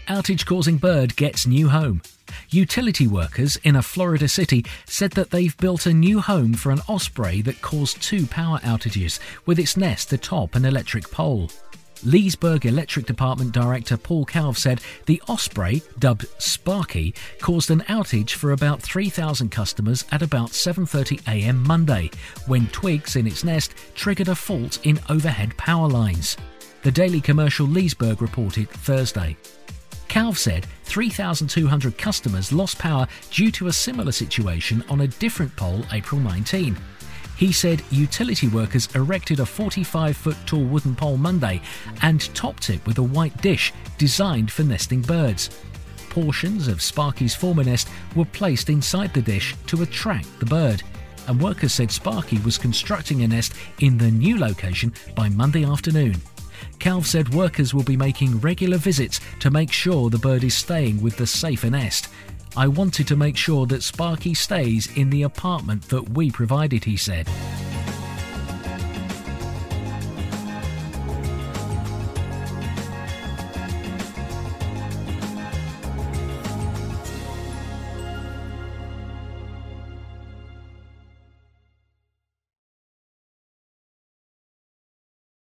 Outage-causing bird gets new home. Utility workers in a Florida city said that they've built a new home for an osprey that caused 2 power outages with its nest atop an electric pole. Leesburg Electric Department Director Paul Calve said the osprey, dubbed Sparky, caused an outage for about 3,000 customers at about 7:30 a.m. Monday, when twigs in its nest triggered a fault in overhead power lines. The Daily Commercial Leesburg reported Thursday. Calve said 3,200 customers lost power due to a similar situation on a different pole April 19. He said utility workers erected a 45-foot-tall wooden pole Monday and topped it with a white dish designed for nesting birds. Portions of Sparky's former nest were placed inside the dish to attract the bird, and workers said Sparky was constructing a nest in the new location by Monday afternoon. Calve said workers will be making regular visits to make sure the bird is staying with the safer nest. "I wanted to make sure that Sparky stays in the apartment that we provided," he said.